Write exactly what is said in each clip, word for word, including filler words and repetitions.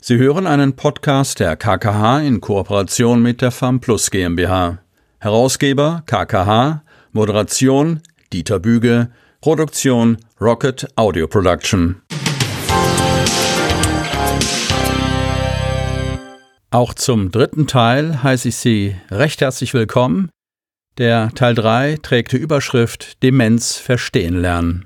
Sie hören einen Podcast der K K H in Kooperation mit der FAMplus GmbH. Herausgeber K K H, Moderation Dieter Büge, Produktion Rocket Audio Production. Auch zum dritten Teil heiße ich Sie recht herzlich willkommen. Der Teil drei trägt die Überschrift Demenz verstehen lernen.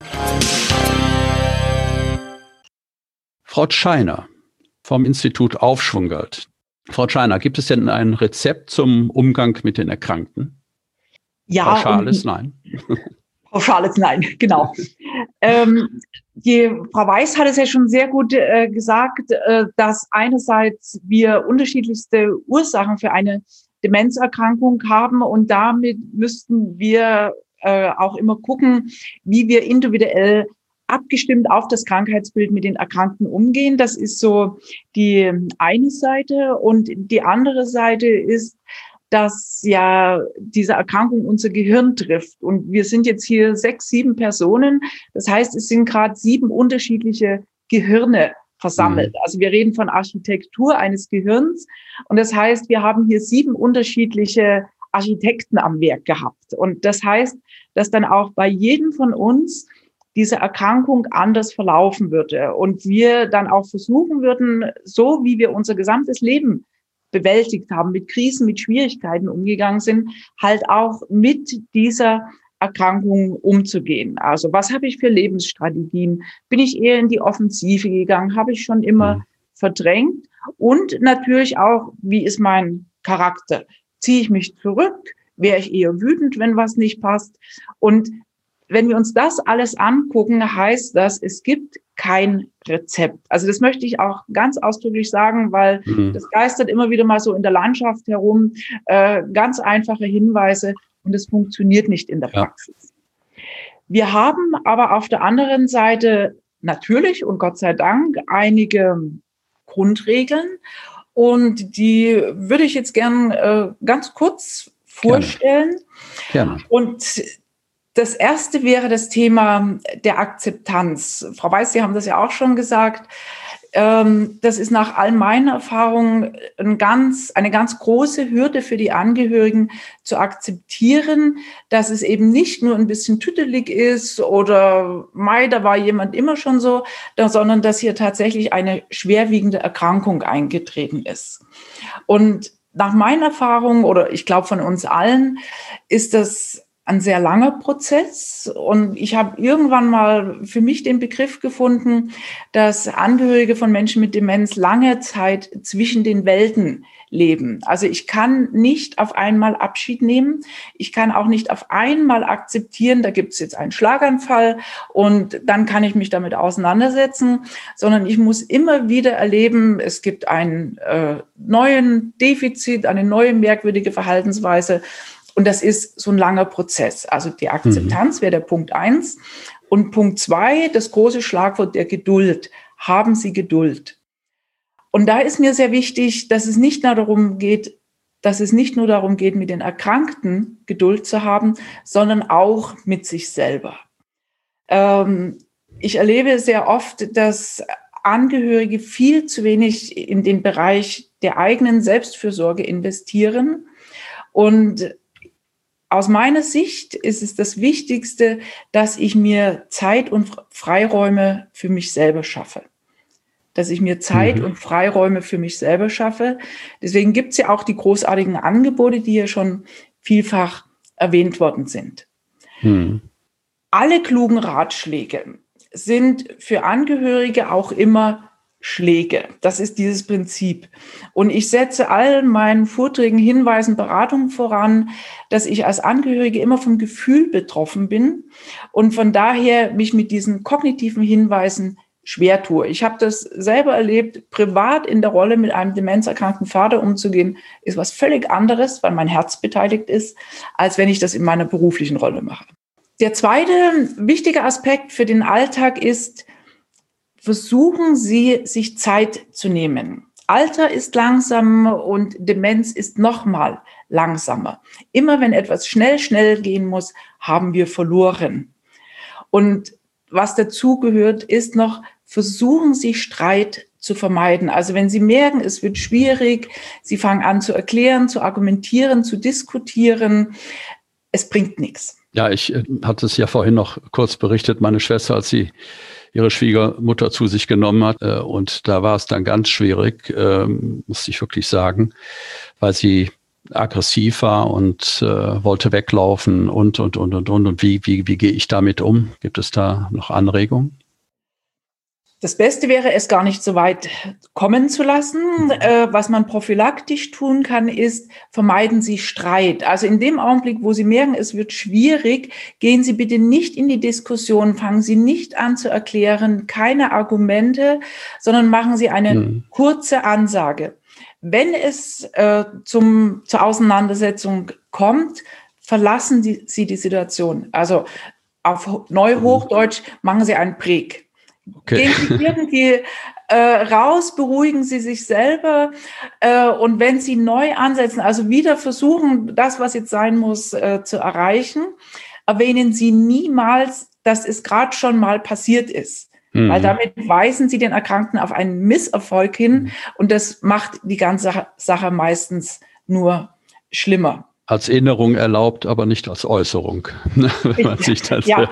Frau Tscheiner vom Institut Aufschwunggeld. Frau Tscheiner, gibt es denn ein Rezept zum Umgang mit den Erkrankten? Ja. Pauschales Nein. Pauschales Nein, genau. ähm, die Frau Weiß hat es ja schon sehr gut äh, gesagt, äh, dass einerseits wir unterschiedlichste Ursachen für eine Demenzerkrankung haben und damit müssten wir äh, auch immer gucken, wie wir individuell abgestimmt auf das Krankheitsbild mit den Erkrankten umgehen. Das ist so die eine Seite. Und die andere Seite ist, dass ja diese Erkrankung unser Gehirn trifft. Und wir sind jetzt hier sechs, sieben Personen. Das heißt, es sind gerade sieben unterschiedliche Gehirne versammelt. Mhm. Also wir reden von Architektur eines Gehirns. Und das heißt, wir haben hier sieben unterschiedliche Architekten am Werk gehabt. Und das heißt, dass dann auch bei jedem von uns diese Erkrankung anders verlaufen würde und wir dann auch versuchen würden, so wie wir unser gesamtes Leben bewältigt haben, mit Krisen, mit Schwierigkeiten umgegangen sind, halt auch mit dieser Erkrankung umzugehen. Also was habe ich für Lebensstrategien? Bin ich eher in die Offensive gegangen? Habe ich schon immer mhm. verdrängt? Und natürlich auch, wie ist mein Charakter? Ziehe ich mich zurück? Wäre ich eher wütend, wenn was nicht passt? Und wenn wir uns das alles angucken, heißt das, es gibt kein Rezept. Also das möchte ich auch ganz ausdrücklich sagen, weil mhm. das geistert immer wieder mal so in der Landschaft herum. Äh, ganz einfache Hinweise und es funktioniert nicht in der Praxis. Ja. Wir haben aber auf der anderen Seite natürlich und Gott sei Dank einige Grundregeln und die würde ich jetzt gern äh, ganz kurz vorstellen. Gerne. Gerne. Und das erste wäre das Thema der Akzeptanz. Frau Weiß, Sie haben das ja auch schon gesagt. Das ist nach all meinen Erfahrungen ein ganz, eine ganz große Hürde für die Angehörigen zu akzeptieren, dass es eben nicht nur ein bisschen tüdelig ist oder mei, da war jemand immer schon so, sondern dass hier tatsächlich eine schwerwiegende Erkrankung eingetreten ist. Und nach meinen Erfahrungen, oder ich glaube von uns allen, ist das ein sehr langer Prozess und ich habe irgendwann mal für mich den Begriff gefunden, dass Angehörige von Menschen mit Demenz lange Zeit zwischen den Welten leben. Also ich kann nicht auf einmal Abschied nehmen, ich kann auch nicht auf einmal akzeptieren, da gibt es jetzt einen Schlaganfall und dann kann ich mich damit auseinandersetzen, sondern ich muss immer wieder erleben, es gibt einen äh, neuen Defizit, eine neue merkwürdige Verhaltensweise. Und das ist so ein langer Prozess. Also die Akzeptanz mhm. wäre der Punkt eins. Und Punkt zwei, das große Schlagwort der Geduld. Haben Sie Geduld. Und da ist mir sehr wichtig, dass es nicht nur darum geht, dass es nicht nur darum geht, mit den Erkrankten Geduld zu haben, sondern auch mit sich selber. Ähm, ich erlebe sehr oft, dass Angehörige viel zu wenig in den Bereich der eigenen Selbstfürsorge investieren. Und aus meiner Sicht ist es das Wichtigste, dass ich mir Zeit und Freiräume für mich selber schaffe. Dass ich mir Zeit mhm. und Freiräume für mich selber schaffe. Deswegen gibt es ja auch die großartigen Angebote, die hier schon vielfach erwähnt worden sind. Mhm. Alle klugen Ratschläge sind für Angehörige auch immer Schläge. Das ist dieses Prinzip. Und ich setze all meinen Vorträgen, Hinweisen, Beratungen voran, dass ich als Angehörige immer vom Gefühl betroffen bin und von daher mich mit diesen kognitiven Hinweisen schwer tue. Ich habe das selber erlebt, privat in der Rolle mit einem demenzerkrankten Vater umzugehen, ist was völlig anderes, weil mein Herz beteiligt ist, als wenn ich das in meiner beruflichen Rolle mache. Der zweite wichtige Aspekt für den Alltag ist, versuchen Sie, sich Zeit zu nehmen. Alter ist langsam und Demenz ist noch mal langsamer. Immer wenn etwas schnell, schnell gehen muss, haben wir verloren. Und was dazu gehört, ist noch, versuchen Sie Streit zu vermeiden. Also wenn Sie merken, es wird schwierig, Sie fangen an zu erklären, zu argumentieren, zu diskutieren, es bringt nichts. Ja, ich äh, hatte es ja vorhin noch kurz berichtet, meine Schwester, als sie ihre Schwiegermutter zu sich genommen hat. Äh, und da war es dann ganz schwierig, äh, muss ich wirklich sagen, weil sie aggressiv war und äh, wollte weglaufen und, und, und, und, und. Und wie, wie, wie gehe ich damit um? Gibt es da noch Anregungen? Das Beste wäre, es gar nicht so weit kommen zu lassen. Äh, was man prophylaktisch tun kann, ist, vermeiden Sie Streit. Also in dem Augenblick, wo Sie merken, es wird schwierig, gehen Sie bitte nicht in die Diskussion, fangen Sie nicht an zu erklären, keine Argumente, sondern machen Sie eine mhm. kurze Ansage. Wenn es äh, zum, zur Auseinandersetzung kommt, verlassen die, Sie die Situation. Also auf Neuhochdeutsch machen Sie einen Präg. Okay. Gehen Sie irgendwie äh, raus, beruhigen Sie sich selber äh, und wenn Sie neu ansetzen, also wieder versuchen, das, was jetzt sein muss, äh, zu erreichen, erwähnen Sie niemals, dass es gerade schon mal passiert ist. Mhm. Weil damit weisen Sie den Erkrankten auf einen Misserfolg hin mhm. und das macht die ganze Sache meistens nur schlimmer. Als Erinnerung erlaubt, aber nicht als Äußerung. Wenn man sich das ja,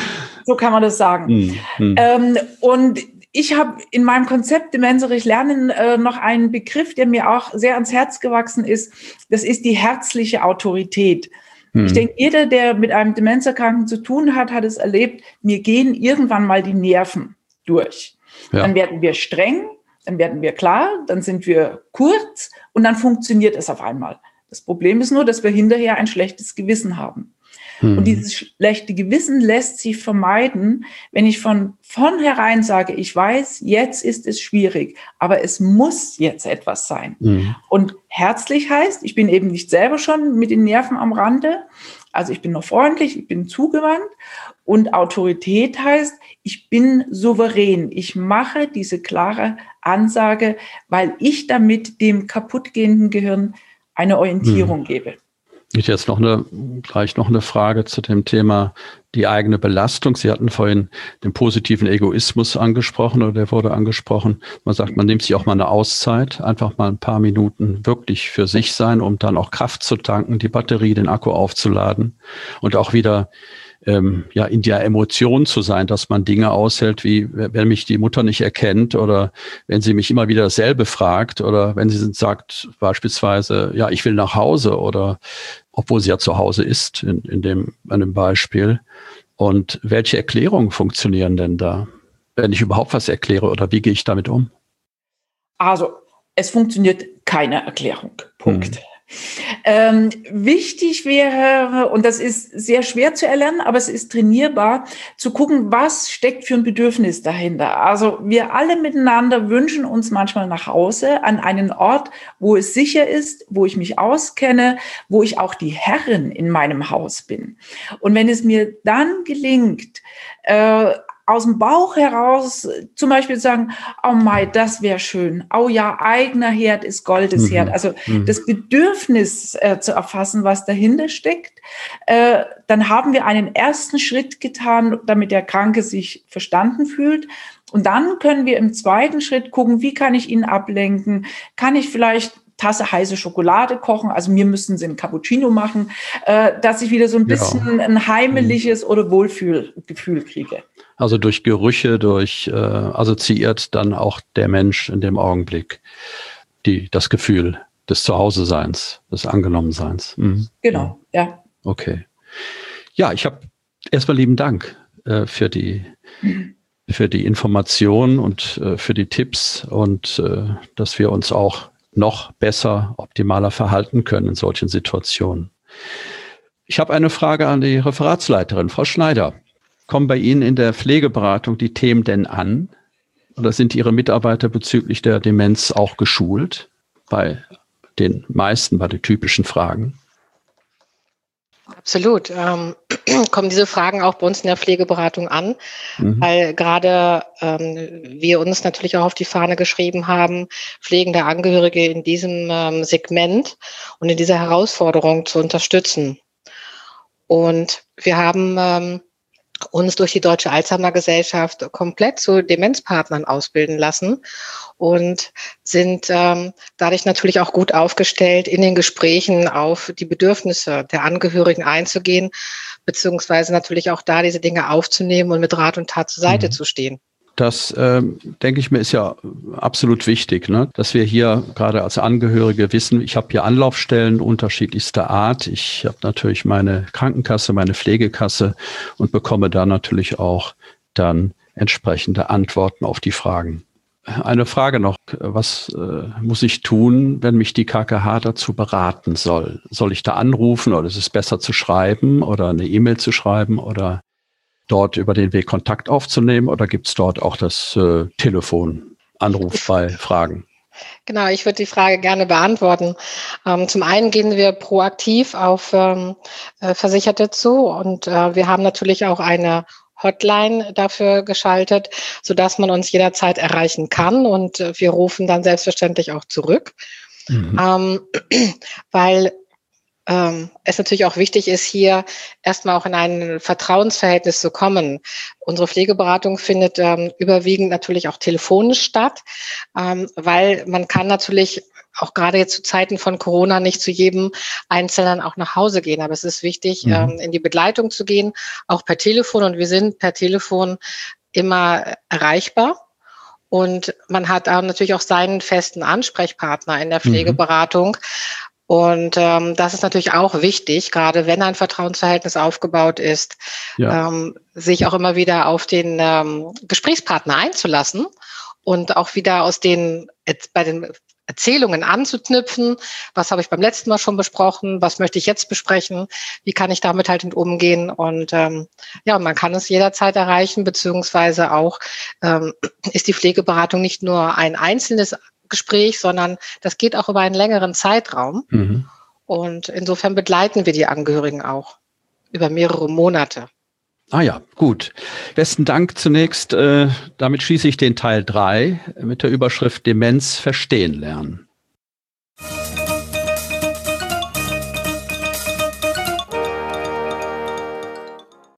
so kann man das sagen. Hm, hm. Ähm, und ich habe in meinem Konzept Demenzerich Lernen äh, noch einen Begriff, der mir auch sehr ans Herz gewachsen ist. Das ist die herzliche Autorität. Hm. Ich denke, jeder, der mit einem Demenzerkranken zu tun hat, hat es erlebt, mir gehen irgendwann mal die Nerven durch. Ja. Dann werden wir streng, dann werden wir klar, dann sind wir kurz und dann funktioniert es auf einmal. Das Problem ist nur, dass wir hinterher ein schlechtes Gewissen haben. Hm. Und dieses schlechte Gewissen lässt sich vermeiden, wenn ich von vornherein sage, ich weiß, jetzt ist es schwierig, aber es muss jetzt etwas sein. Hm. Und herzlich heißt, ich bin eben nicht selber schon mit den Nerven am Rande, also ich bin noch freundlich, ich bin zugewandt. Und Autorität heißt, ich bin souverän. Ich mache diese klare Ansage, weil ich damit dem kaputtgehenden Gehirn eine Orientierung hm. gebe. Ich jetzt noch eine, gleich noch eine Frage zu dem Thema die eigene Belastung. Sie hatten vorhin den positiven Egoismus angesprochen oder der wurde angesprochen. Man sagt, man nimmt sich auch mal eine Auszeit, einfach mal ein paar Minuten wirklich für sich sein, um dann auch Kraft zu tanken, die Batterie, den Akku aufzuladen und auch wieder ähm, ja in der Emotion zu sein, dass man Dinge aushält, wie wenn mich die Mutter nicht erkennt oder wenn sie mich immer wieder dasselbe fragt oder wenn sie sagt beispielsweise, ja, ich will nach Hause oder obwohl sie ja zu Hause ist, in, in dem, in dem Beispiel. Und welche Erklärungen funktionieren denn da, wenn ich überhaupt was erkläre oder wie gehe ich damit um? Also, es funktioniert keine Erklärung. Punkt. Hm. Ähm, wichtig wäre, und das ist sehr schwer zu erlernen, aber es ist trainierbar, zu gucken, was steckt für ein Bedürfnis dahinter. Also wir alle miteinander wünschen uns manchmal nach Hause an einen Ort, wo es sicher ist, wo ich mich auskenne, wo ich auch die Herrin in meinem Haus bin. Und wenn es mir dann gelingt, äh, aus dem Bauch heraus zum Beispiel sagen, oh Mai, das wäre schön. Oh ja, eigener Herd ist Goldes Herd. Also mhm. das Bedürfnis äh, zu erfassen, was dahinter steckt, äh, dann haben wir einen ersten Schritt getan, damit der Kranke sich verstanden fühlt. Und dann können wir im zweiten Schritt gucken, wie kann ich ihn ablenken? Kann ich vielleicht Tasse heiße Schokolade kochen, also mir müssen sie einen Cappuccino machen, äh, dass ich wieder so ein bisschen ja. ein heimeliges oder Wohlfühlgefühl kriege. Also durch Gerüche, durch äh, assoziiert dann auch der Mensch in dem Augenblick die, das Gefühl des Zuhause-Seins, des Angenommenseins. Mhm. Genau, ja. Okay. Ja, ich habe erstmal lieben Dank äh, für die mhm. für die Information und äh, für die Tipps und äh, dass wir uns auch noch besser, optimaler verhalten können in solchen Situationen. Ich habe eine Frage an die Referatsleiterin, Frau Schneider. Kommen bei Ihnen in der Pflegeberatung die Themen denn an? Oder sind Ihre Mitarbeiter bezüglich der Demenz auch geschult? Bei den meisten, bei den typischen Fragen? Absolut. Ähm, kommen diese Fragen auch bei uns in der Pflegeberatung an, mhm. weil gerade ähm, wir uns natürlich auch auf die Fahne geschrieben haben, pflegende Angehörige in diesem ähm, Segment und in dieser Herausforderung zu unterstützen. Und wir haben ähm, uns durch die Deutsche Alzheimer-Gesellschaft komplett zu Demenzpartnern ausbilden lassen und sind ähm, dadurch natürlich auch gut aufgestellt, in den Gesprächen auf die Bedürfnisse der Angehörigen einzugehen, beziehungsweise natürlich auch da diese Dinge aufzunehmen und mit Rat und Tat zur Seite mhm. zu stehen. Das, äh, denke ich mir, ist ja absolut wichtig, ne? Dass wir hier gerade als Angehörige wissen, ich habe hier Anlaufstellen unterschiedlichster Art. Ich habe natürlich meine Krankenkasse, meine Pflegekasse und bekomme da natürlich auch dann entsprechende Antworten auf die Fragen. Eine Frage noch, was äh, muss ich tun, wenn mich die K K H dazu beraten soll? Soll ich da anrufen oder ist es besser zu schreiben oder eine E-Mail zu schreiben oder dort über den Weg Kontakt aufzunehmen oder gibt es dort auch das äh, Telefonanruf bei Fragen? Genau, ich würde die Frage gerne beantworten. Ähm, zum einen gehen wir proaktiv auf ähm, äh, Versicherte zu und äh, wir haben natürlich auch eine Hotline dafür geschaltet, sodass man uns jederzeit erreichen kann und äh, wir rufen dann selbstverständlich auch zurück, mhm. ähm, weil ähm, es natürlich auch wichtig ist, hier erstmal auch in ein Vertrauensverhältnis zu kommen. Unsere Pflegeberatung findet ähm, überwiegend natürlich auch telefonisch statt, ähm, weil man kann natürlich auch gerade jetzt zu Zeiten von Corona nicht zu jedem Einzelnen auch nach Hause gehen. Aber es ist wichtig, mhm. ähm, in die Begleitung zu gehen, auch per Telefon. Und wir sind per Telefon immer erreichbar. Und man hat auch natürlich auch seinen festen Ansprechpartner in der Pflegeberatung. Mhm. Und ähm, das ist natürlich auch wichtig, gerade wenn ein Vertrauensverhältnis aufgebaut ist, ja. ähm, sich auch immer wieder auf den ähm, Gesprächspartner einzulassen und auch wieder aus den bei den Erzählungen anzuknüpfen. Was habe ich beim letzten Mal schon besprochen? Was möchte ich jetzt besprechen? Wie kann ich damit halt umgehen? Und ähm, ja, man kann es jederzeit erreichen, beziehungsweise auch ähm, ist die Pflegeberatung nicht nur ein einzelnes Gespräch, sondern das geht auch über einen längeren Zeitraum. Mhm. Und insofern begleiten wir die Angehörigen auch über mehrere Monate. Ah ja, gut. Besten Dank zunächst. Äh, damit schließe ich den Teil drei mit der Überschrift Demenz verstehen lernen.